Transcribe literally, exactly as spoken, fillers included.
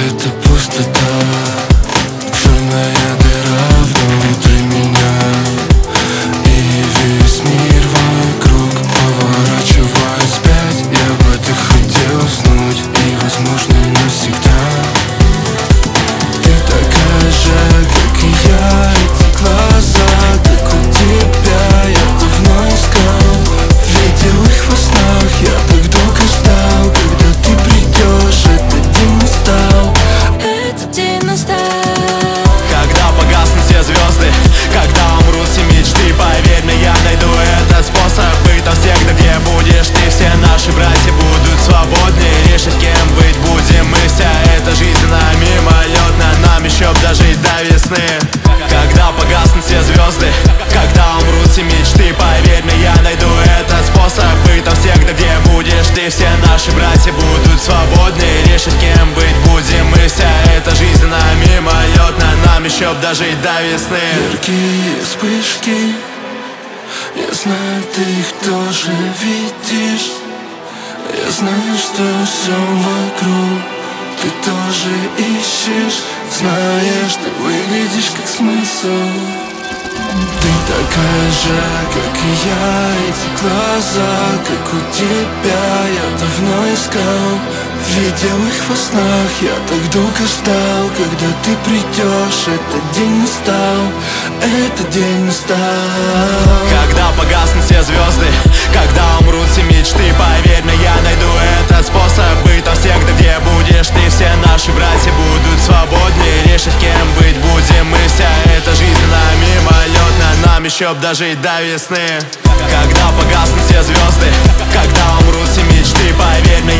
это пустота, черная дыра внутри меня. И весь мир вокруг поворачивает вспять. Я бы так хотел уснуть, и возможно навсегда. Ты такая же, как и я, эти глаза, как у тебя. Я давно искал, видел их во снах. Я так долго ждал, когда ты придешь. Этот день настал, этот день настал. Когда погаснут все звезды, когда умрут все мечты, поверь мне, я найду этот способ быть там всегда, где будешь ты. Все наши братья будут свободны, решить, кем быть будем мы. Вся эта жизнь на мимолетна, нам еще б дожить до весны. Когда погаснут все звезды, когда умрут все мечты, поверь мне, я найду этот способ быть там всегда, где будешь ты. Все наши братья будут свободны, решить, кем быть будем мы. Вся эта жизнь на мимолетна, нам еще б дожить до весны. яркие вспышки, я знаю, ты их тоже видишь. Я знаю, что все вокруг ты тоже ищешь. Знаешь, ты выглядишь как смысл. Ты такая же, как и я, эти глаза, как у тебя. Я давно искал, видел их во снах. Я так долго ждал, когда ты придешь. Этот день настал, этот день настал. Когда погаснут все звезды, когда умрут все мечты, поверь мне, я найду этот способ быть там всегда, где будешь ты. Все наши братья будут свободны, решить, кем быть будем мы. Вся эта жизнь на мимолетна, нам еще б дожить до весны. Когда погаснут все звезды, когда умрут все мечты, поверь мне,